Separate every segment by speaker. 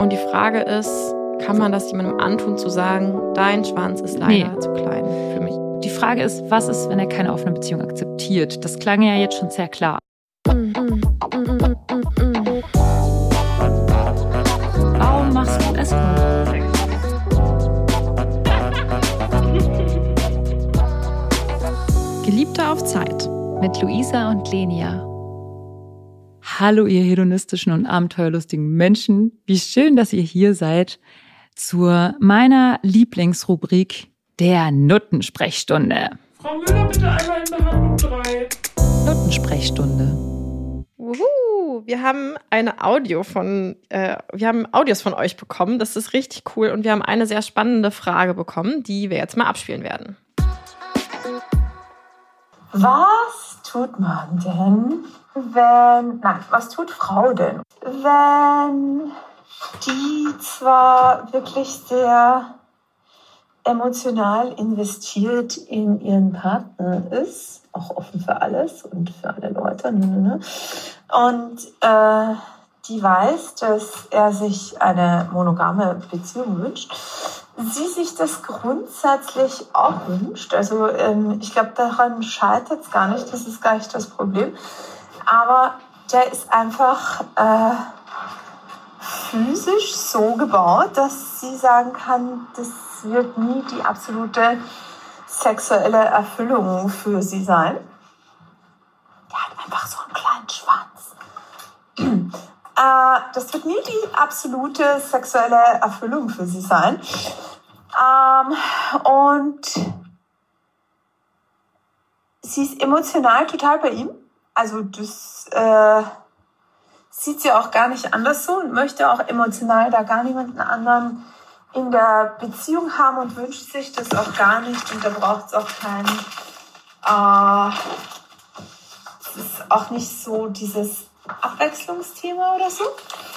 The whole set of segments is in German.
Speaker 1: Und die Frage ist, kann man das jemandem antun, zu sagen, dein Schwanz ist leider zu klein für mich?
Speaker 2: Die Frage ist, was ist, wenn er keine offene Beziehung akzeptiert? Das klang ja jetzt schon sehr klar. Warum machst du Escort?
Speaker 1: Geliebte auf Zeit
Speaker 2: mit Luisa und Lenia. Hallo ihr hedonistischen und abenteuerlustigen Menschen. Wie schön, dass ihr hier seid zu meiner Lieblingsrubrik der Nuttensprechstunde.
Speaker 3: Frau Müller, bitte einmal in Behandlung 3.
Speaker 2: Nuttensprechstunde.
Speaker 1: Wuhu, wir haben Audios von euch bekommen. Das ist richtig cool. Und wir haben eine sehr spannende Frage bekommen, die wir jetzt mal abspielen werden.
Speaker 4: Was tut man denn, was tut Frau denn, wenn die zwar wirklich sehr emotional investiert in ihren Partner ist, auch offen für alles und für alle Leute, und die weiß, dass er sich eine monogame Beziehung wünscht, sie sich das grundsätzlich auch wünscht. Also ich glaube, daran scheitert es gar nicht, das ist gar nicht das Problem. Aber der ist einfach physisch so gebaut, dass sie sagen kann, das wird nie die absolute sexuelle Erfüllung für sie sein. Der hat einfach so einen kleinen Schwanz. Das wird nie die absolute sexuelle Erfüllung für sie sein. Und sie ist emotional total bei ihm. Also das sieht sie auch gar nicht anders so und möchte auch emotional da gar niemanden anderen in der Beziehung haben und wünscht sich das auch gar nicht. Und da braucht es auch keinen... es ist auch nicht so dieses Abwechslungsthema oder so.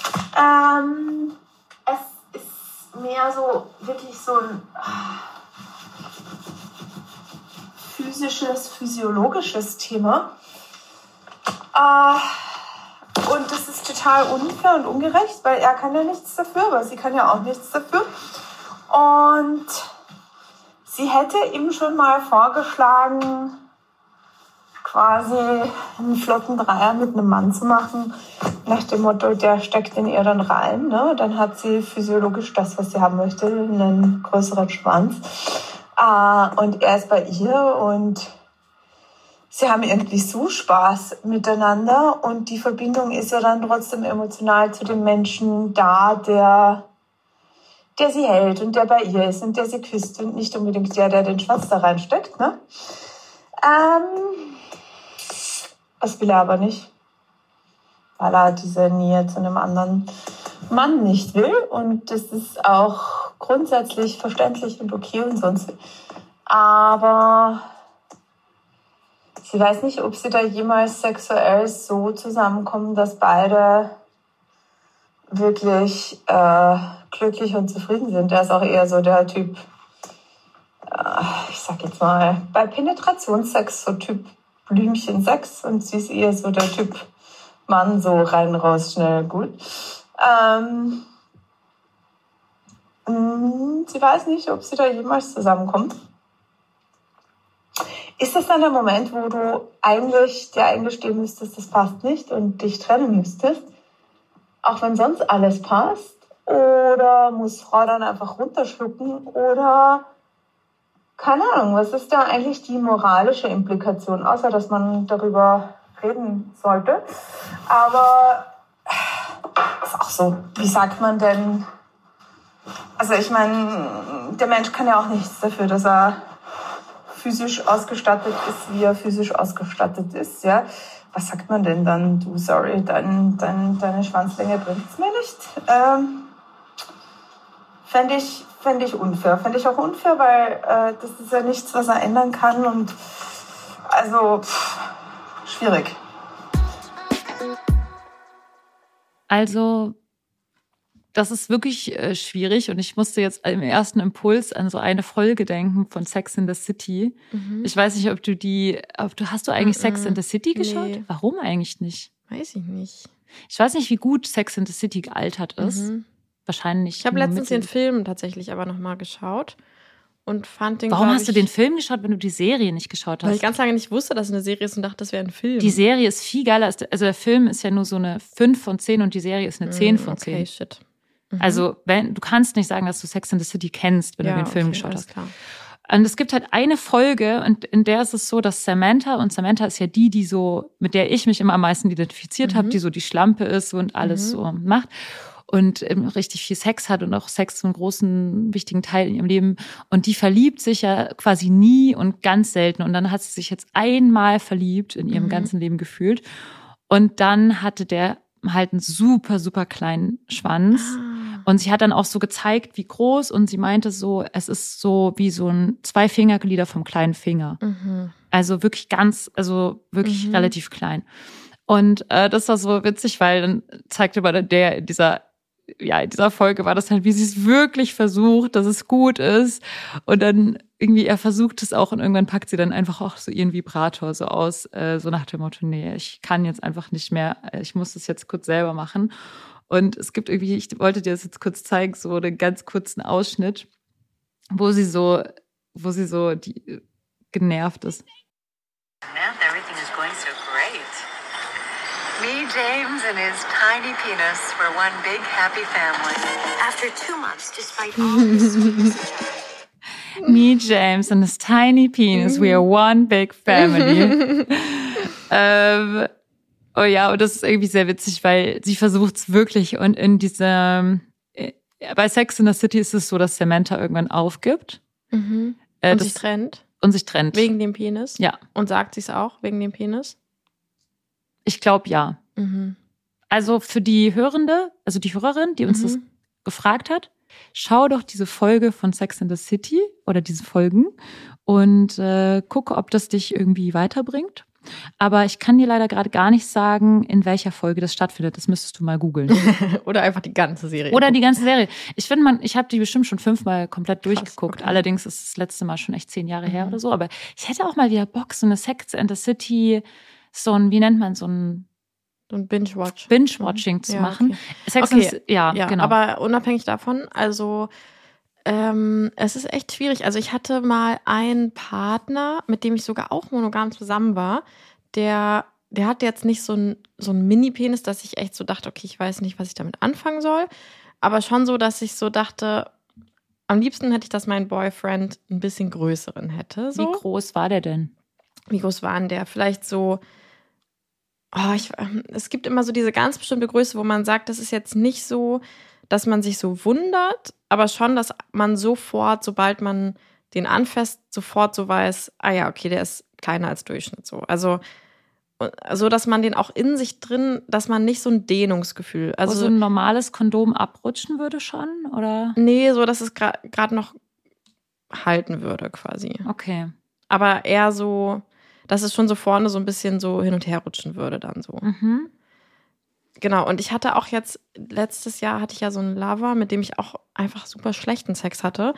Speaker 4: Es ist mehr so wirklich so ein physisches, physiologisches Thema. Und das ist total unfair und ungerecht, weil er kann ja nichts dafür, aber sie kann ja auch nichts dafür. Und sie hätte ihm schon mal vorgeschlagen, quasi einen flotten Dreier mit einem Mann zu machen, nach dem Motto, der steckt in ihr dann rein. Ne? Dann hat sie physiologisch das, was sie haben möchte, einen größeren Schwanz. Und er ist bei ihr und sie haben irgendwie so Spaß miteinander und die Verbindung ist ja dann trotzdem emotional zu dem Menschen da, der sie hält und der bei ihr ist und der sie küsst und nicht unbedingt der den Schwanz da reinsteckt. Ne? Das will er aber nicht, weil er diese Nähe zu einem anderen Mann nicht will. Und das ist auch grundsätzlich verständlich und okay und sonst. Aber sie weiß nicht, ob sie da jemals sexuell so zusammenkommen, dass beide wirklich glücklich und zufrieden sind. Er ist auch eher so der Typ, ich sag jetzt mal, bei Penetrationssex so Typ Blümchensex und sie ist eher so der Typ Mann, so rein, raus, schnell, gut. Sie weiß nicht, ob sie da jemals zusammenkommt. Ist das dann der Moment, wo du eigentlich dir eingestehen müsstest, das passt nicht und dich trennen müsstest, auch wenn sonst alles passt? Oder muss Frau dann einfach runterschlucken? Oder, keine Ahnung, was ist da eigentlich die moralische Implikation, außer dass man darüber reden sollte? Aber ist auch so, wie sagt man denn? Also ich meine, der Mensch kann ja auch nichts dafür, dass er physisch ausgestattet ist, wie er physisch ausgestattet ist, ja. Was sagt man denn dann? Du, sorry, deine Schwanzlänge bringt's mir nicht. Fände ich unfair. Fände ich auch unfair, weil das ist ja nichts, was er ändern kann und also schwierig.
Speaker 2: Also das ist wirklich schwierig und ich musste jetzt im ersten Impuls an so eine Folge denken von Sex in the City. Ich weiß nicht, hast du eigentlich Sex in the City geschaut?
Speaker 1: Nee.
Speaker 2: Warum eigentlich nicht?
Speaker 1: Weiß ich nicht.
Speaker 2: Ich weiß nicht, wie gut Sex in the City gealtert ist. wahrscheinlich.
Speaker 1: Ich habe letztens den Film tatsächlich aber nochmal geschaut und fand den,
Speaker 2: Warum hast du den Film geschaut, wenn du die Serie nicht geschaut hast?
Speaker 1: Weil ich ganz lange nicht wusste, dass es eine Serie ist und dachte, das wäre ein Film.
Speaker 2: Die Serie ist viel geiler. Also der Film ist ja nur so eine 5 von 10 und die Serie ist eine 10 von 10.
Speaker 1: Okay, shit.
Speaker 2: Also du kannst nicht sagen, dass du Sex and the City kennst, wenn du den Film geschaut hast.
Speaker 1: Klar.
Speaker 2: Und es gibt halt eine Folge, und in der ist es so, dass Samantha ist ja die so, mit der ich mich immer am meisten identifiziert habe, die so die Schlampe ist und alles so macht und richtig viel Sex hat und auch Sex so einen großen, wichtigen Teil in ihrem Leben. Und die verliebt sich ja quasi nie und ganz selten. Und dann hat sie sich jetzt einmal verliebt in ihrem ganzen Leben gefühlt. Und dann hatte der halt einen super, super kleinen Schwanz. Und sie hat dann auch so gezeigt, wie groß. Und sie meinte so, es ist so wie so 2 Fingerglieder vom kleinen Finger. Also wirklich wirklich relativ klein. Und das war so witzig, weil dann zeigte bei in dieser Folge war das halt, wie sie es wirklich versucht, dass es gut ist. Und dann irgendwie, er versucht es auch und irgendwann packt sie dann einfach auch so ihren Vibrator so aus, so nach dem Motto, nee, ich kann jetzt einfach nicht mehr, ich muss das jetzt kurz selber machen. Und es gibt irgendwie, ich wollte dir das jetzt kurz zeigen, so einen ganz kurzen Ausschnitt, wo sie so genervt ist.
Speaker 5: Samantha, everything is going so great. Me, James, and his tiny penis were one big happy family. After 2 months, despite all this sweetness.
Speaker 2: Me, James, and his tiny penis, we are one big family. Oh ja, und das ist irgendwie sehr witzig, weil sie versucht es wirklich. Und in bei Sex in the City ist es so, dass Samantha irgendwann aufgibt.
Speaker 1: Und sich trennt. Wegen dem Penis?
Speaker 2: Ja.
Speaker 1: Und sagt sie es auch, wegen dem Penis?
Speaker 2: Ich glaube, ja. Also für die Hörende, also die Hörerin, die uns das gefragt hat, schau doch diese Folge von Sex in the City oder diese Folgen und gucke, ob das dich irgendwie weiterbringt. Aber ich kann dir leider gerade gar nicht sagen, in welcher Folge das stattfindet. Das müsstest du mal googeln.
Speaker 1: Oder einfach die ganze Serie.
Speaker 2: Oder die ganze Serie. Ich finde, ich habe die bestimmt schon 5-mal komplett durchgeguckt.
Speaker 1: Okay.
Speaker 2: Allerdings ist das letzte Mal schon echt 10 Jahre her oder so. Aber ich hätte auch mal wieder Bock, so eine Sex and the City, wie nennt man so ein Binge-Watching zu machen.
Speaker 1: Okay.
Speaker 2: Ja, genau.
Speaker 1: Aber unabhängig davon, also es ist echt schwierig. Also ich hatte mal einen Partner, mit dem ich sogar auch monogam zusammen war, der hat jetzt nicht so einen Mini-Penis, dass ich echt so dachte, okay, ich weiß nicht, was ich damit anfangen soll. Aber schon so, dass ich so dachte, am liebsten hätte ich, dass mein Boyfriend ein bisschen größeren hätte. So.
Speaker 2: Wie groß war der denn?
Speaker 1: Wie groß war denn der? Vielleicht so, es gibt immer so diese ganz bestimmte Größe, wo man sagt, das ist jetzt nicht so, dass man sich so wundert, aber schon, dass man sofort, sobald man den anfasst, sofort so weiß, ja, okay, der ist kleiner als Durchschnitt so. Also so, dass man den auch in sich drin, dass man nicht so ein Dehnungsgefühl, also
Speaker 2: so ein normales Kondom abrutschen würde schon, oder?
Speaker 1: Nee, so, dass es gerade noch halten würde quasi.
Speaker 2: Okay.
Speaker 1: Aber eher so, dass es schon so vorne so ein bisschen so hin und her rutschen würde dann so. Genau, und ich hatte auch jetzt, letztes Jahr hatte ich ja so einen Lover, mit dem ich auch einfach super schlechten Sex hatte.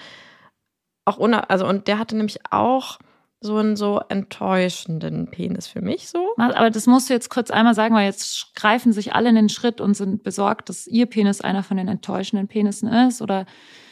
Speaker 1: Und der hatte nämlich auch so einen so enttäuschenden Penis für mich so.
Speaker 2: Aber das musst du jetzt kurz einmal sagen, weil jetzt greifen sich alle in den Schritt und sind besorgt, dass ihr Penis einer von den enttäuschenden Penissen ist. Oder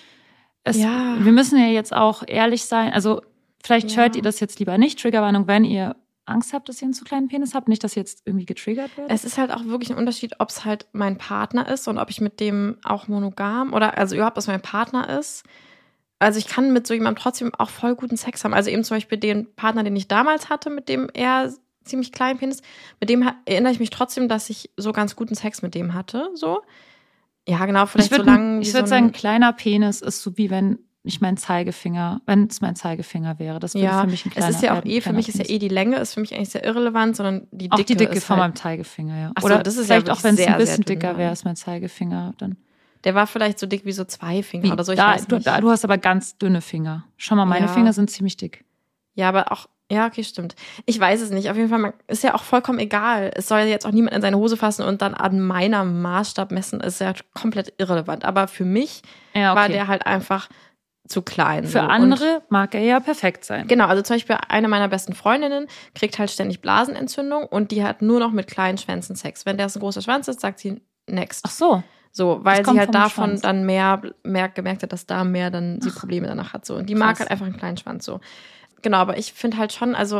Speaker 2: wir müssen ja jetzt auch ehrlich sein. Also vielleicht hört ihr das jetzt lieber nicht, Triggerwarnung, wenn ihr Angst habt, dass ihr einen zu kleinen Penis habt, nicht, dass ihr jetzt irgendwie getriggert werdet?
Speaker 1: Es ist halt auch wirklich ein Unterschied, ob es halt mein Partner ist und ob ich mit dem auch monogam oder also überhaupt, was mein Partner ist. Also ich kann mit so jemandem trotzdem auch voll guten Sex haben. Also eben zum Beispiel den Partner, den ich damals hatte, mit dem er ziemlich kleinen Penis, mit dem erinnere ich mich trotzdem, dass ich so ganz guten Sex mit dem hatte. So. Ja, genau, vielleicht so lang.
Speaker 2: Ich würde sagen, kleiner Penis ist so wie wenn es mein Zeigefinger wäre. Das würde für mich ein kleiner
Speaker 1: es ist ja auch
Speaker 2: Penis.
Speaker 1: für mich ist ja die Länge, ist für mich eigentlich sehr irrelevant, sondern die Dicke.
Speaker 2: Auch die Dicke
Speaker 1: ist
Speaker 2: von
Speaker 1: halt,
Speaker 2: meinem Zeigefinger, ja.
Speaker 1: Achso,
Speaker 2: Oder
Speaker 1: das ist
Speaker 2: vielleicht
Speaker 1: ja
Speaker 2: auch, wenn es ein
Speaker 1: sehr,
Speaker 2: bisschen
Speaker 1: sehr dünn,
Speaker 2: dicker wäre, ist mein Zeigefinger dann.
Speaker 1: Der war vielleicht so dick wie so 2 Finger oder so, ich weiß nicht.
Speaker 2: Du hast aber ganz dünne Finger. Schau mal, meine Finger sind ziemlich dick.
Speaker 1: Ja, aber auch, ja, okay, stimmt. Ich weiß es nicht. Auf jeden Fall, ist ja auch vollkommen egal. Es soll jetzt auch niemand in seine Hose fassen und dann an meinem Maßstab messen. Ist ja komplett irrelevant. Aber für mich war der halt einfach zu klein.
Speaker 2: Für andere mag er ja perfekt sein.
Speaker 1: Genau, also zum Beispiel eine meiner besten Freundinnen kriegt halt ständig Blasenentzündung und die hat nur noch mit kleinen Schwänzen Sex. Wenn der ein großer Schwanz ist, sagt sie next.
Speaker 2: Ach so.
Speaker 1: So, weil
Speaker 2: Das kommt
Speaker 1: sie halt
Speaker 2: vom
Speaker 1: davon
Speaker 2: Schwanz.
Speaker 1: dann mehr gemerkt hat, dass da mehr dann sie Probleme danach hat. So. Und die mag
Speaker 2: krass.
Speaker 1: halt einfach einen kleinen Schwanz. So. Genau, aber ich finde halt schon, also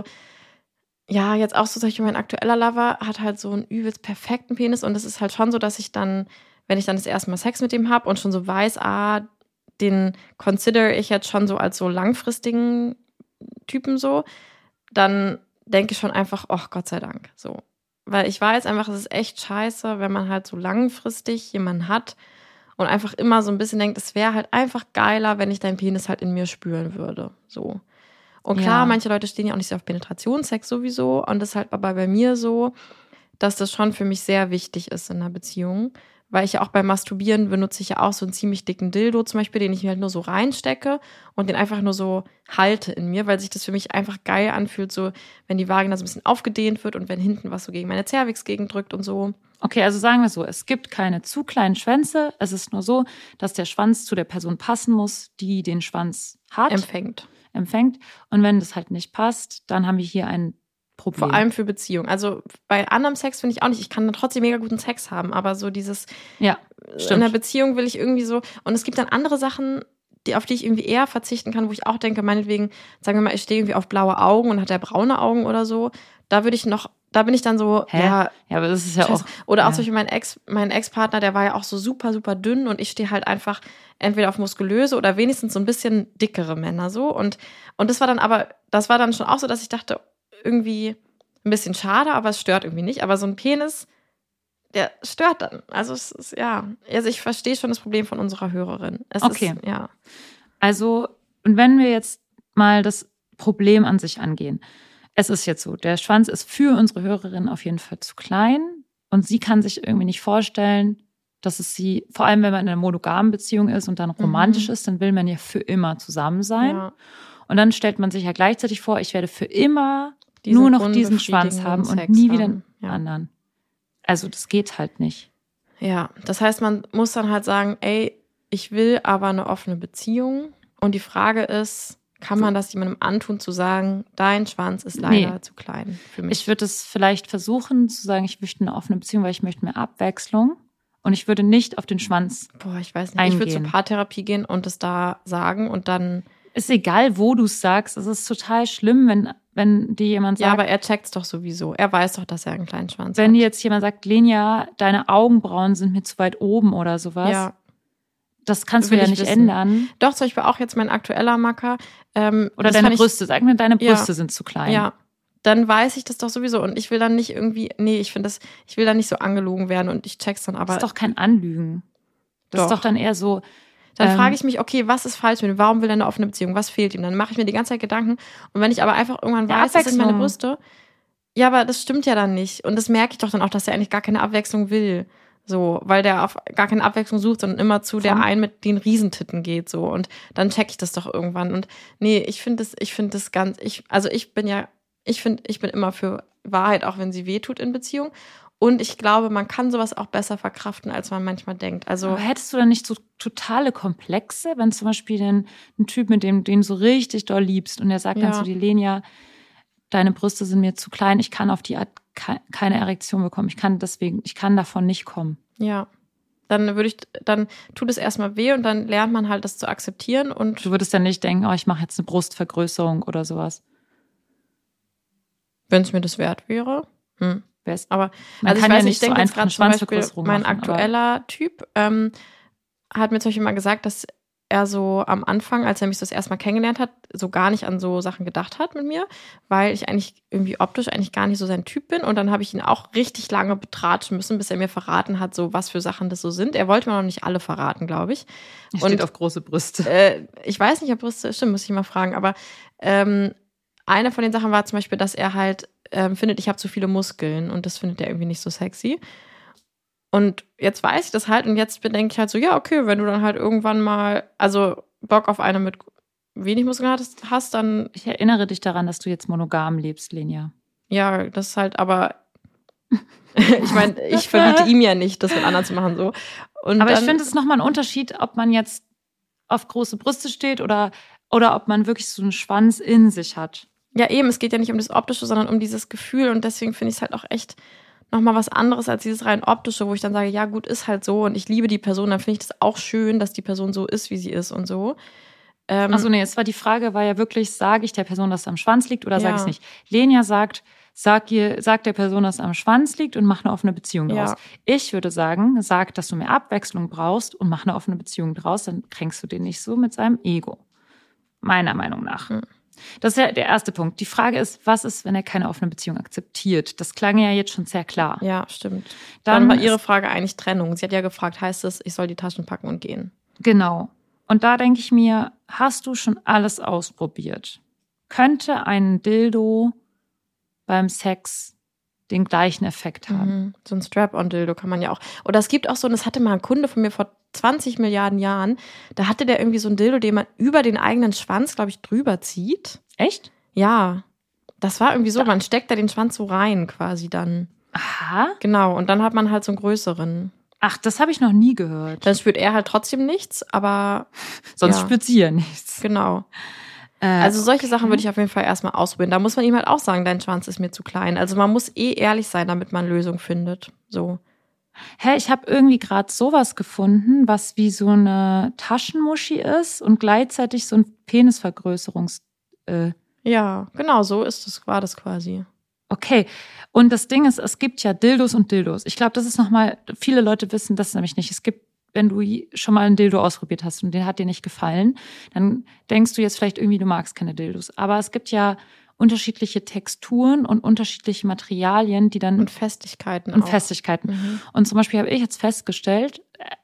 Speaker 1: ja, jetzt auch so, zum Beispiel mein aktueller Lover hat halt so einen übelst perfekten Penis und es ist halt schon so, dass ich dann, wenn ich dann das erste Mal Sex mit dem habe und schon so weiß, den consider ich jetzt schon so als so langfristigen Typen so, dann denke ich schon einfach, oh Gott sei Dank, so. Weil ich weiß einfach, es ist echt scheiße, wenn man halt so langfristig jemanden hat und einfach immer so ein bisschen denkt, es wäre halt einfach geiler, wenn ich deinen Penis halt in mir spüren würde, so. Und klar,
Speaker 2: Ja.
Speaker 1: manche Leute stehen ja auch nicht so auf Penetrationssex sowieso. Und das ist halt aber bei mir so, dass das schon für mich sehr wichtig ist in einer Beziehung. Weil ich ja auch beim Masturbieren benutze ich ja auch so einen ziemlich dicken Dildo zum Beispiel, den ich mir halt nur so reinstecke und den einfach nur so halte in mir, weil sich das für mich einfach geil anfühlt, so wenn die Vagina so ein bisschen aufgedehnt wird und wenn hinten was so gegen meine Cervix gegendrückt und so.
Speaker 2: Okay, also sagen wir so, es gibt keine zu kleinen Schwänze. Es ist nur so, dass der Schwanz zu der Person passen muss, die den Schwanz hat.
Speaker 1: Empfängt.
Speaker 2: Und wenn das halt nicht passt, dann haben wir hier ein Problem.
Speaker 1: Vor allem für Beziehungen. Also bei anderem Sex finde ich auch nicht. Ich kann dann trotzdem mega guten Sex haben, aber so dieses
Speaker 2: Ja,
Speaker 1: in
Speaker 2: stimmt.
Speaker 1: einer Beziehung will ich irgendwie so. Und es gibt dann andere Sachen, auf die ich irgendwie eher verzichten kann, wo ich auch denke, meinetwegen, sagen wir mal, ich stehe irgendwie auf blaue Augen und hat der braune Augen oder so. Da bin ich dann so,
Speaker 2: Hä?
Speaker 1: ja.
Speaker 2: Ja, aber das ist ja
Speaker 1: scheiße.
Speaker 2: auch.
Speaker 1: Oder auch
Speaker 2: ja.
Speaker 1: zum Beispiel mein Ex-Partner, der war ja auch so super, super dünn und ich stehe halt einfach entweder auf muskulöse oder wenigstens so ein bisschen dickere Männer so. Und das war dann schon auch so, dass ich dachte, irgendwie ein bisschen schade, aber es stört irgendwie nicht. Aber so ein Penis, der stört dann. Also es ist, ja. Also ich verstehe schon das Problem von unserer Hörerin.
Speaker 2: Okay.
Speaker 1: Ist, ja.
Speaker 2: Also, und wenn wir jetzt mal das Problem an sich angehen. Es ist jetzt so, der Schwanz ist für unsere Hörerin auf jeden Fall zu klein und sie kann sich irgendwie nicht vorstellen, dass es sie, vor allem wenn man in einer monogamen Beziehung ist und dann romantisch ist, dann will man ja für immer zusammen sein.
Speaker 1: Ja.
Speaker 2: Und dann stellt man sich ja gleichzeitig vor, ich werde für immer nur noch diesen Schwanz haben und
Speaker 1: Sex
Speaker 2: nie wieder
Speaker 1: haben.
Speaker 2: einen anderen. Also das geht halt nicht.
Speaker 1: Ja, das heißt, man muss dann halt sagen, ey, ich will aber eine offene Beziehung. Und die Frage ist, kann man das jemandem antun, zu sagen, dein Schwanz ist leider zu klein für mich?
Speaker 2: Ich würde es vielleicht versuchen zu sagen, ich möchte eine offene Beziehung, weil ich möchte mehr Abwechslung. Und ich würde nicht auf den Schwanz
Speaker 1: Boah, ich weiß nicht.
Speaker 2: eingehen.
Speaker 1: Ich würde zur Paartherapie gehen und es da sagen und dann.
Speaker 2: Ist egal, wo du es sagst. Es ist total schlimm, wenn dir jemand sagt.
Speaker 1: Ja, aber er checkt's doch sowieso. Er weiß doch, dass er einen kleinen Schwanz
Speaker 2: wenn
Speaker 1: hat.
Speaker 2: dir jetzt jemand sagt, Lenia, deine Augenbrauen sind mir zu weit oben oder sowas.
Speaker 1: Ja.
Speaker 2: Das kannst du
Speaker 1: Will
Speaker 2: ja
Speaker 1: ich
Speaker 2: nicht
Speaker 1: wissen.
Speaker 2: ändern.
Speaker 1: Doch, zum Beispiel auch jetzt mein aktueller Macker.
Speaker 2: Oder
Speaker 1: das
Speaker 2: deine
Speaker 1: fand
Speaker 2: Brüste. Sag mir, deine
Speaker 1: Ja.
Speaker 2: Brüste sind zu klein.
Speaker 1: Ja. Dann weiß ich das doch sowieso und ich will dann nicht irgendwie, ich will dann nicht so angelogen werden und ich check's dann aber.
Speaker 2: Das ist doch kein Anlügen. Das ist
Speaker 1: Doch.
Speaker 2: doch dann eher so.
Speaker 1: Dann frage ich mich, okay, was ist falsch mit ihm? Warum will er eine offene Beziehung? Was fehlt ihm? Dann mache ich mir die ganze Zeit Gedanken. Und wenn ich aber einfach irgendwann
Speaker 2: Ja,
Speaker 1: weiß, das sind meine
Speaker 2: Abwechslung.
Speaker 1: Brüste, ja, aber das stimmt ja dann nicht. Und das merke ich doch dann auch, dass er eigentlich gar keine Abwechslung will. So, weil der auf gar keine Abwechslung sucht, sondern immer zu der einen mit den Riesentitten geht, so. Und dann check ich das doch irgendwann. Und ich finde das ganz, ich bin immer für Wahrheit, auch wenn sie wehtut in Beziehung. Und ich glaube, man kann sowas auch besser verkraften, als man manchmal denkt. Also,
Speaker 2: Aber hättest du dann nicht so totale Komplexe, wenn zum Beispiel ein Typ, mit dem du so richtig doll liebst und der sagt dann
Speaker 1: Ja.
Speaker 2: zu dir, Lenia, deine Brüste sind mir zu klein, ich kann auf die Art keine Erektion bekommen, ich kann davon nicht kommen.
Speaker 1: ja. Dann tut es erstmal weh und dann lernt man halt, das zu akzeptieren und
Speaker 2: Du würdest dann nicht denken, oh, ich mache jetzt eine Brustvergrößerung oder sowas.
Speaker 1: wenn es mir das wert wäre.
Speaker 2: Wär's-
Speaker 1: Aber
Speaker 2: Man
Speaker 1: also
Speaker 2: kann
Speaker 1: ich
Speaker 2: ja
Speaker 1: weiß,
Speaker 2: nicht
Speaker 1: ich denke
Speaker 2: so
Speaker 1: jetzt
Speaker 2: einfach eine
Speaker 1: gerade zum Beispiel,
Speaker 2: Schwanzvergrößerung
Speaker 1: mein
Speaker 2: machen,
Speaker 1: aktueller Typ hat mir zum Beispiel mal gesagt, dass er so am Anfang, als er mich so das erste Mal kennengelernt hat, so gar nicht an so Sachen gedacht hat mit mir, weil ich eigentlich irgendwie optisch eigentlich gar nicht so sein Typ bin. Und dann habe ich ihn auch richtig lange betratschen müssen, bis er mir verraten hat, so was für Sachen das so sind. Er wollte mir noch nicht alle verraten, glaube ich.
Speaker 2: Er steht auf große Brüste.
Speaker 1: Ich weiß nicht, ob Brüste stimmt, muss ich mal fragen. Aber eine von den Sachen war zum Beispiel, dass er halt findet, ich habe zu viele Muskeln und das findet er irgendwie nicht so sexy. Und jetzt weiß ich das halt und jetzt denke ich halt so, ja, okay, wenn du dann halt irgendwann mal, also Bock auf eine mit wenig Muskeln hast, dann,
Speaker 2: Ich erinnere dich daran, dass du jetzt monogam lebst, Lenia.
Speaker 1: ja, das ist halt, aber ich meine, ich verbiete ihm ja nicht, das mit anderen zu machen, so. Und
Speaker 2: Aber
Speaker 1: dann,
Speaker 2: ich finde, es ist nochmal ein Unterschied, ob man jetzt auf große Brüste steht oder ob man wirklich so einen Schwanz in sich hat.
Speaker 1: ja eben, es geht ja nicht um das Optische, sondern um dieses Gefühl und deswegen finde ich es halt auch echt nochmal was anderes als dieses rein optische, wo ich dann sage, ja gut, ist halt so und ich liebe die Person, dann finde ich das auch schön, dass die Person so ist, wie sie ist und so.
Speaker 2: Achso, nee, die Frage war ja wirklich, sage ich der Person, dass es am Schwanz liegt oder sage ich es nicht? Lenia sagt, sag der Person, dass es am Schwanz liegt und mach eine offene Beziehung draus. Ja. Ich würde sagen, sag, dass du mehr Abwechslung brauchst und mach eine offene Beziehung draus, dann kränkst du den nicht so mit seinem Ego. Meiner Meinung nach. Das ist ja der erste Punkt. Die Frage ist, was ist, wenn er keine offene Beziehung akzeptiert? Das klang ja jetzt schon sehr klar.
Speaker 1: Ja, stimmt. Dann war ihre Frage eigentlich Trennung. Sie hat ja gefragt, heißt es, ich soll die Taschen packen und gehen?
Speaker 2: Genau. Und da denke ich mir, hast du schon alles ausprobiert? Könnte ein Dildo beim Sex den gleichen Effekt haben?
Speaker 1: So ein Strap-on-Dildo kann man ja auch. Oder es gibt auch so, und das hatte mal ein Kunde von mir vor 20 Milliarden Jahren, da hatte der irgendwie so ein Dildo, den man über den eigenen Schwanz, glaube ich, drüber zieht.
Speaker 2: Echt?
Speaker 1: Ja. Das war irgendwie so, man steckt da den Schwanz so rein quasi dann.
Speaker 2: Aha.
Speaker 1: Genau, und dann hat man halt so einen größeren.
Speaker 2: Ach, das habe ich noch nie gehört.
Speaker 1: Dann spürt er halt trotzdem nichts, aber
Speaker 2: sonst spürt sie ja nichts.
Speaker 1: Genau. Also solche Sachen würde ich auf jeden Fall erstmal ausprobieren. Da muss man ihm halt auch sagen, dein Schwanz ist mir zu klein. Also man muss ehrlich sein, damit man Lösung findet. So.
Speaker 2: Ich habe irgendwie gerade sowas gefunden, was wie so eine Taschenmuschi ist und gleichzeitig so ein Penisvergrößerungs...
Speaker 1: Ja, genau, so war das quasi.
Speaker 2: Okay, und das Ding ist, es gibt ja Dildos und Dildos. Ich glaube, das ist nochmal, viele Leute wissen das nämlich nicht. Es gibt, wenn du schon mal ein Dildo ausprobiert hast und den hat dir nicht gefallen, dann denkst du jetzt vielleicht irgendwie, du magst keine Dildos. Aber es gibt ja unterschiedliche Texturen und unterschiedliche Materialien, die dann...
Speaker 1: Und Festigkeiten
Speaker 2: auch. Und Festigkeiten. Und zum Beispiel habe ich jetzt festgestellt,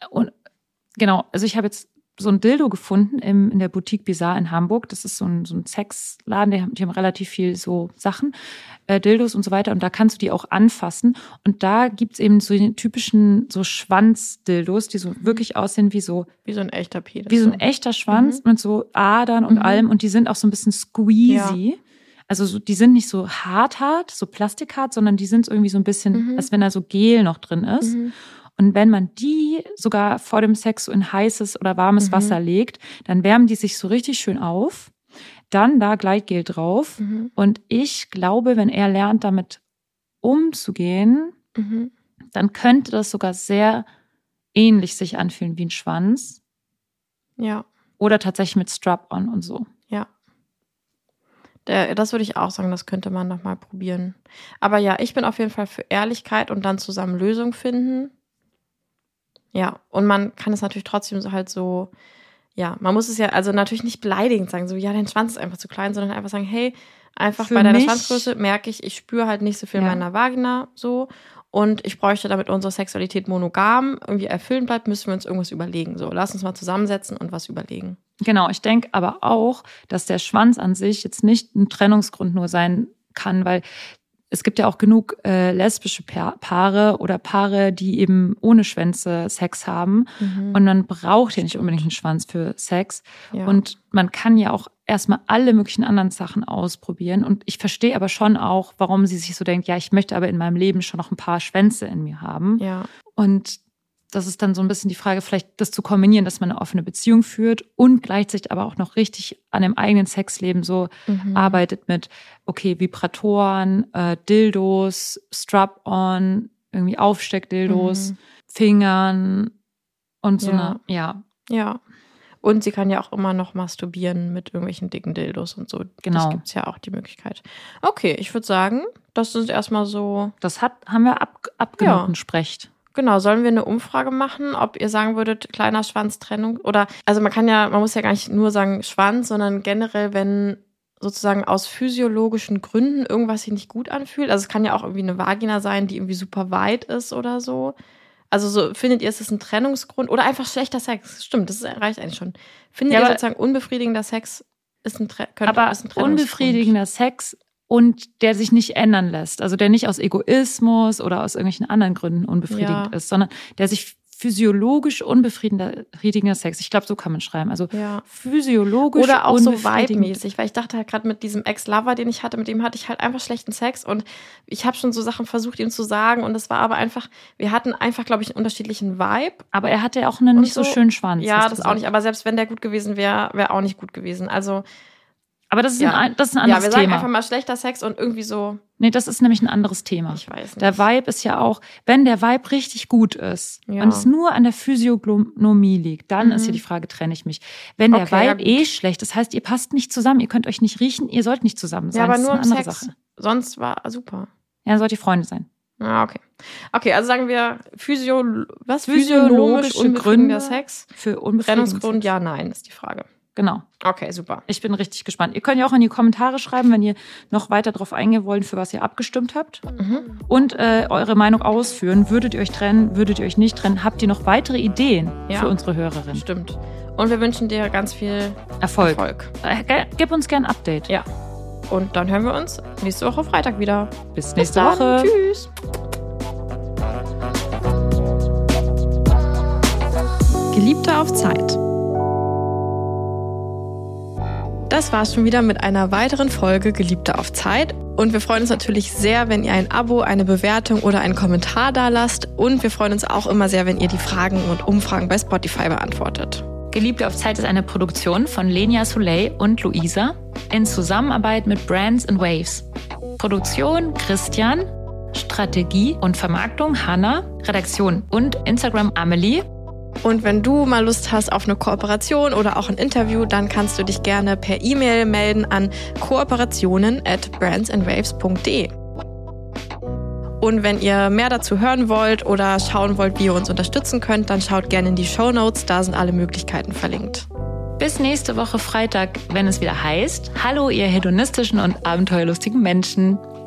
Speaker 2: also ich habe jetzt so ein Dildo gefunden in der Boutique Bizarre in Hamburg. Das ist so ein Sexladen, die haben relativ viel so Sachen, Dildos und so weiter. Und da kannst du die auch anfassen. Und da gibt's eben so die typischen so Schwanzdildos, die so wirklich aussehen wie so
Speaker 1: ein echter Penis.
Speaker 2: Wie so ein echter Schwanz mit so Adern und allem. Und die sind auch so ein bisschen squeezy. Ja. Also die sind nicht so hart, so plastikhart, sondern die sind irgendwie so ein bisschen, als wenn da so Gel noch drin ist. Und wenn man die sogar vor dem Sex so in heißes oder warmes Wasser legt, dann wärmen die sich so richtig schön auf. Dann da Gleitgel drauf. Und ich glaube, wenn er lernt, damit umzugehen, dann könnte das sogar sehr ähnlich sich anfühlen wie ein Schwanz.
Speaker 1: Ja.
Speaker 2: Oder tatsächlich mit Strap-on und so.
Speaker 1: Ja. Das würde ich auch sagen, das könnte man nochmal probieren. Aber ja, ich bin auf jeden Fall für Ehrlichkeit und dann zusammen Lösung finden. Ja, und man kann es natürlich trotzdem so, ja, man muss es ja also natürlich nicht beleidigend sagen, so, ja, dein Schwanz ist einfach zu klein, sondern einfach sagen, hey, einfach für bei deiner Schwanzgröße merke ich spüre halt nicht so viel in meiner Vagina so und ich bräuchte, damit unsere Sexualität monogam irgendwie erfüllen bleibt, müssen wir uns irgendwas überlegen. So, lass uns mal zusammensetzen und was überlegen.
Speaker 2: Genau, ich denke aber auch, dass der Schwanz an sich jetzt nicht ein Trennungsgrund nur sein kann, weil es gibt ja auch genug lesbische Paare oder Paare, die eben ohne Schwänze Sex haben. Und man braucht ja nicht unbedingt einen Schwanz für Sex. Ja. Und man kann ja auch erstmal alle möglichen anderen Sachen ausprobieren. Und ich verstehe aber schon auch, warum sie sich so denkt, ja, ich möchte aber in meinem Leben schon noch ein paar Schwänze in mir haben.
Speaker 1: Ja.
Speaker 2: Und das ist dann so ein bisschen die Frage, vielleicht das zu kombinieren, dass man eine offene Beziehung führt und gleichzeitig aber auch noch richtig an dem eigenen Sexleben so arbeitet mit, okay, Vibratoren, Dildos, Strap-on, irgendwie Aufsteckdildos, Fingern und so eine,
Speaker 1: Ja. Und sie kann ja auch immer noch masturbieren mit irgendwelchen dicken Dildos und so.
Speaker 2: Genau.
Speaker 1: Das gibt's ja auch die Möglichkeit. Okay, ich würde sagen, das ist erstmal so.
Speaker 2: Das haben wir abgenommen, sprecht.
Speaker 1: Genau, sollen wir eine Umfrage machen, ob ihr sagen würdet, kleiner Schwanztrennung oder, also man muss ja gar nicht nur sagen Schwanz, sondern generell, wenn sozusagen aus physiologischen Gründen irgendwas sich nicht gut anfühlt. Also es kann ja auch irgendwie eine Vagina sein, die irgendwie super weit ist oder so. Also so, findet ihr, ist das ein Trennungsgrund oder einfach schlechter Sex? Stimmt, das reicht eigentlich schon. Findet ihr sozusagen unbefriedigender Sex ist ein Trennungsgrund?
Speaker 2: Unbefriedigender Sex und der sich nicht ändern lässt. Also der nicht aus Egoismus oder aus irgendwelchen anderen Gründen unbefriedigend ist, sondern der sich physiologisch unbefriedigender Sex. Ich glaube, so kann man schreiben. Also physiologisch
Speaker 1: oder auch so vibe-mäßig, weil ich dachte halt gerade mit diesem Ex-Lover, den ich hatte, mit dem hatte ich halt einfach schlechten Sex und ich habe schon so Sachen versucht, ihm zu sagen und das war aber einfach, wir hatten einfach, glaube ich, einen unterschiedlichen Vibe.
Speaker 2: Aber er hatte ja auch einen nicht so schönen Schwanz.
Speaker 1: Ja, das auch nicht, aber selbst wenn der gut gewesen wäre, wäre auch nicht gut gewesen. Also
Speaker 2: Aber das ist ein anderes Thema.
Speaker 1: Ja, wir sagen einfach mal schlechter Sex und irgendwie so.
Speaker 2: Nee, das ist nämlich ein anderes Thema.
Speaker 1: Ich weiß nicht.
Speaker 2: Der Vibe ist ja auch, wenn der Vibe richtig gut ist und es nur an der Physiognomie liegt, dann ist ja die Frage, trenne ich mich. Wenn der Vibe schlecht ist, das heißt, ihr passt nicht zusammen, ihr könnt euch nicht riechen, ihr sollt nicht zusammen sein.
Speaker 1: Ja, aber
Speaker 2: das
Speaker 1: nur
Speaker 2: ist eine andere
Speaker 1: Sex.
Speaker 2: Sache.
Speaker 1: Sonst war super.
Speaker 2: Ja, sollt ihr Freunde sein.
Speaker 1: Ah, okay. Okay, also sagen wir physiologisch
Speaker 2: Physiologische Gründe
Speaker 1: Sex.
Speaker 2: Für unbefriedigenden
Speaker 1: Trennungsgrund,
Speaker 2: Sex.
Speaker 1: ja, nein, ist die Frage.
Speaker 2: Genau.
Speaker 1: Okay, super.
Speaker 2: Ich bin richtig gespannt. Ihr könnt ja auch in die Kommentare schreiben, wenn ihr noch weiter darauf eingehen wollt, für was ihr abgestimmt habt. Und eure Meinung ausführen. Würdet ihr euch trennen? Würdet ihr euch nicht trennen? Habt ihr noch weitere Ideen für unsere Hörerinnen?
Speaker 1: Stimmt. Und wir wünschen dir ganz viel Erfolg.
Speaker 2: Gib uns gern ein Update.
Speaker 1: Ja. Und dann hören wir uns nächste Woche Freitag wieder.
Speaker 2: Bis nächste Woche.
Speaker 1: Tschüss. Geliebte auf Zeit. Das war's schon wieder mit einer weiteren Folge Geliebte auf Zeit. Und wir freuen uns natürlich sehr, wenn ihr ein Abo, eine Bewertung oder einen Kommentar dalasst. Und wir freuen uns auch immer sehr, wenn ihr die Fragen und Umfragen bei Spotify beantwortet.
Speaker 2: Geliebte auf Zeit ist eine Produktion von Lenia Soleil und Luisa in Zusammenarbeit mit Brands & Waves. Produktion Christian, Strategie und Vermarktung Hannah, Redaktion und Instagram Amelie.
Speaker 1: Und wenn du mal Lust hast auf eine Kooperation oder auch ein Interview, dann kannst du dich gerne per E-Mail melden an kooperationen@brandsandwaves.de. Und wenn ihr mehr dazu hören wollt oder schauen wollt, wie ihr uns unterstützen könnt, dann schaut gerne in die Shownotes, da sind alle Möglichkeiten verlinkt.
Speaker 2: Bis nächste Woche Freitag, wenn es wieder heißt, hallo ihr hedonistischen und abenteuerlustigen Menschen.